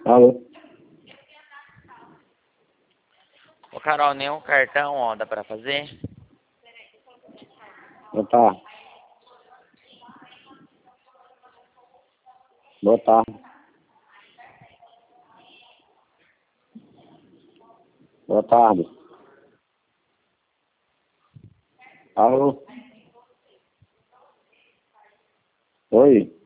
Alô? Ô Carol, nenhum cartão, ó, dá pra fazer? Boa tarde. Boa tarde. Boa tarde. Alô? Oi?